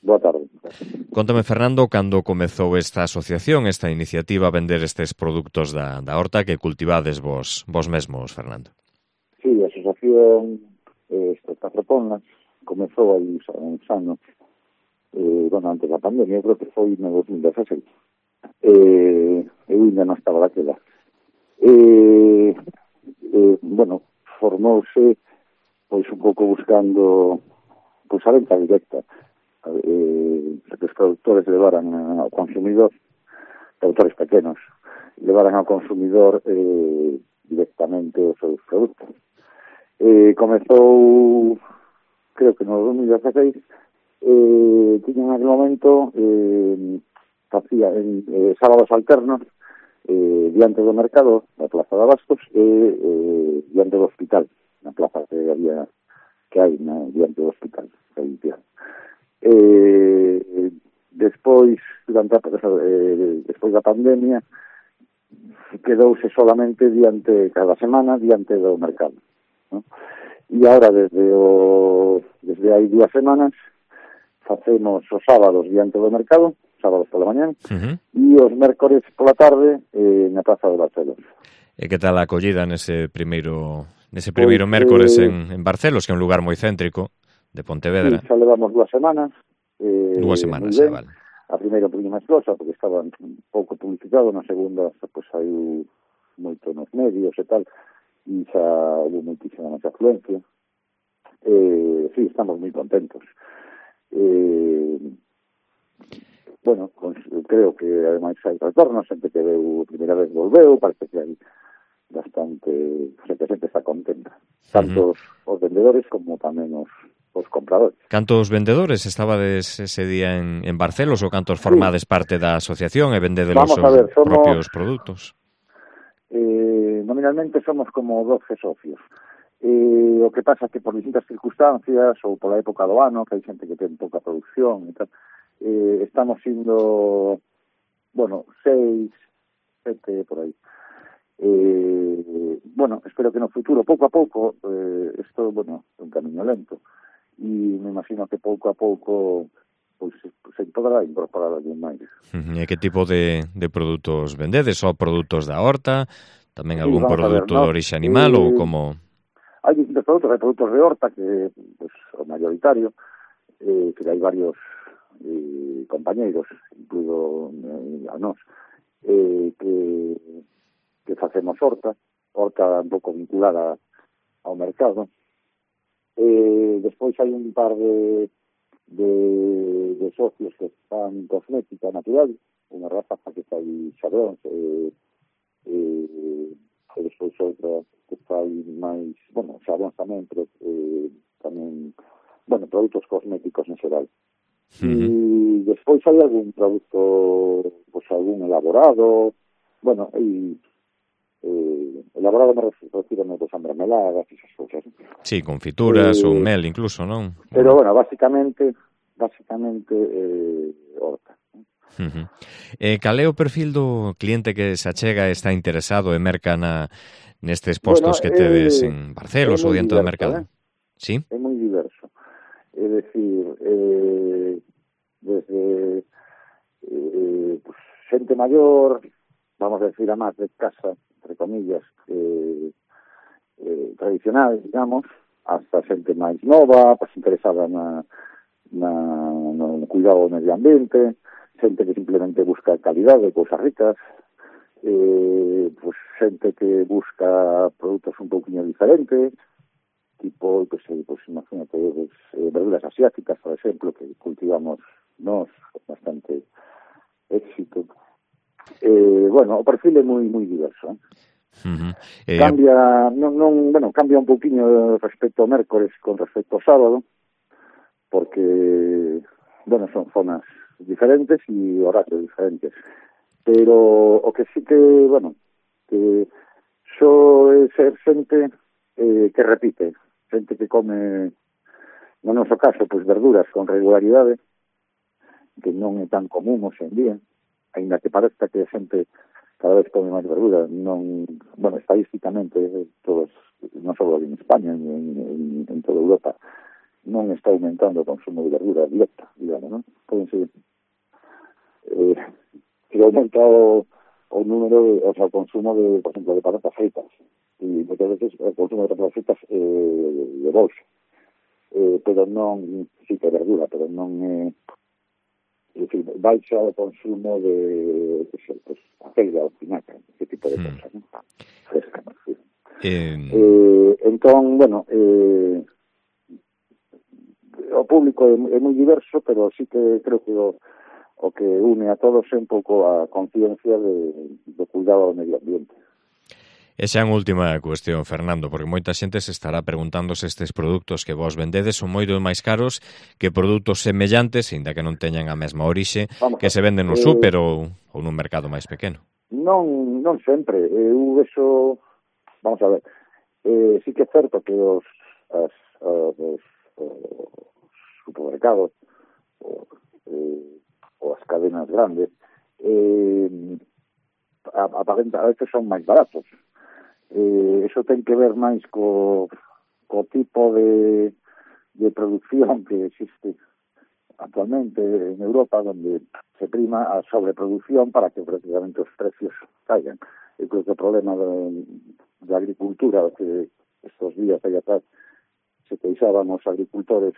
Boa tarde. Contame, Fernando, cando comezou esta asociación, esta iniciativa a vender estes produtos da horta que cultivades vos mesmos, Fernando? Sí, a asociación Estratropona comezou aí uns anos, antes da pandemia, creo que foi no 2016. Eu ainda non estaba daquela. Formouse pois un pouco buscando a venta directa, que os produtores levaran ao consumidor, produtores pequenos, levaran ao consumidor directamente os seus produtos. Comezou, creo que no 2016, tiña en aquel momento, facía sábados alternos, diante do mercado, na Plaza de Abastos, e diante do hospital, na plaza que hai diante do hospital, despois da pandemia, quedouse solamente cada semana diante do mercado, ¿no? E agora, desde hai 2 semanas, facemos os sábados diante do mercado, sábados pola mañán, e os mércores pola tarde na Praza de Barcelos. E que tal a acollida nese primeiro mércores en Barcelos, que é un lugar moi céntrico de Pontevedra? Sí, xa levamos 2 semanas. 2 semanas, xa, vale. A primeira un poquinho máis closa, porque estaba un pouco publicitado, na segunda, pois, saiu moito nos medios e tal, e xa houve moitísima máis afluencia. Sí, estamos moi contentos. Creo que ademais hai retornos, xente que veu a primeira vez volveu, parece que hai bastante, xente está contenta, tanto os vendedores como tamén os compradores. Cantos vendedores estabades ese día en Barcelos, ou cantos formades parte da asociación e vendedes os propios produtos? Nominalmente somos como 12 socios. O que pasa que por distintas circunstancias ou pola época do ano, que hai xente que ten pouca producción e tal, estamos indo 6, 7 por aí. Espero que no futuro, pouco a pouco, isto, é un camiño lento, e me imagino que pouco a pouco pois se poderá incorporar alguén máis. E que tipo de produtos vendedes? Só produtos da horta? Tamén algún produto de orixe animal ou como? Hai distintos produtos, hai produtos de horta que, o mayoritario, que hai varios compañeiros, incluído a nós, que facemos horta un pouco vinculada ao mercado. Despois hai un par de socios que están cosmética natural, unha raza que fai xabróns, e despois outra que fai máis, xabróns tamén, pero tamén, produtos cosméticos en xeral. E despois hai algún produto, algún elaborado, elaborado me refiro a mermeladas e esas cousas. Sí, confituras ou mel incluso, non? Pero, básicamente, horta. Cal é o perfil do cliente que se achega e está interesado e merca nestes postos que tedes en Barcelos ou diante do mercado? Sí? É moi diverso. É dicir, desde xente maior, vamos a decir a máis de casa, entre comillas, tradicional, digamos, hasta xente máis nova, interesada no cuidado do medio ambiente, xente que simplemente busca calidade, cousas ricas, xente que busca produtos un pouquinho diferentes, tipo, imagínate, verduras asiáticas, por exemplo, que cultivamos nós con bastante éxito. O perfil é moi diverso. Cambia un pouquinho respecto ao mércores con respecto ao sábado, porque, son zonas diferentes e horarios diferentes. Pero o que sí que soe ser xente que repite, xente que come, no noso caso, verduras con regularidade, que non é tan común hoxe en día, aínda que parezca que a xente cada vez come máis verdura, estadísticamente, todos, non só en España, en toda Europa, non está aumentando o consumo de verdura directa, digamos, non? aumenta o número, o sea, o consumo de, por exemplo, de patatas fritas. E moitas veces o consumo de patatas fritas de bolsa. Pero non, sí que é verdura, pero non é... É dicir, baixa o consumo de, pues, acelga ou espinaca, ese tipo de cosas, ¿no? Fresca, ¿no? Sí. Entón, bueno, o público é moi diverso, pero sí que creo que o que une a todos é un pouco a conciencia do cuidado do medio ambiente. Esa é a última cuestión, Fernando, porque moita xente se estará preguntando se estes produtos que vos vendedes son moito máis caros que produtos semellantes, ainda que non teñan a mesma orixe, que se venden no súper ou nun mercado máis pequeno. Non sempre. Eu eso, vamos a ver, sí que é certo que os supermercados ou as cadenas grandes a veces son máis baratos. Eso ten que ver máis co tipo de producción que existe actualmente en Europa, donde se prima a sobreproducción para que prácticamente os precios caigan. Eu creo que o problema da agricultura, que estos días aí atrás se queixaban os agricultores,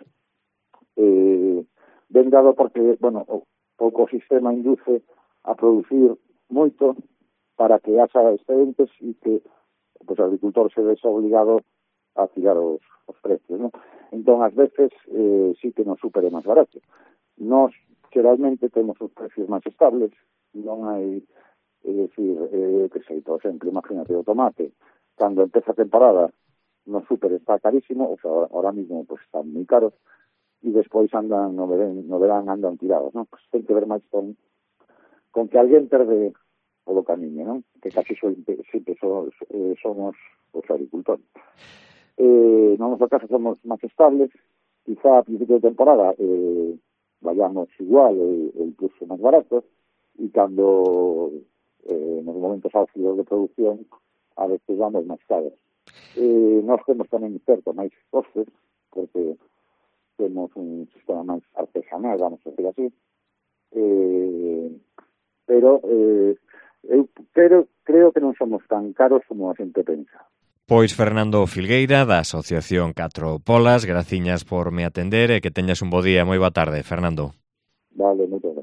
ben dado porque, bueno, o ecosistema induce a producir moito para que haxa excedentes e que pues, o agricultor se ves obligado a tirar os precios, ¿no? Entón, ás veces, sí que nos supere máis barato. Nos, geralmente, temos os precios máis estables, non hai, decir, que sei, por exemplo, imagínate o tomate, cando empeza a temporada, no super está carísimo, o sea, ahora mismo pues, están moi caros, e despois andan, no verán andan tirados, ¿no? Pues ten que ver máis con que alguén perde polo camiño, non? Que casi sempre somos os agricultores. No noso caso somos máis estables, quizá a principio de temporada vayamos igual ou incluso máis baratos, e cando nos momentos álgidos de producción a veces vamos máis caros. Nós temos tamén certo máis costes, porque temos un sistema máis artesanal, vamos a decir así, pero eu creo que non somos tan caros como a xente pensa. Pois Fernando Filgueira, da Asociación Catro Polas, graciñas por me atender e que teñas un bo día. Moi boa tarde, Fernando. Vale, moito.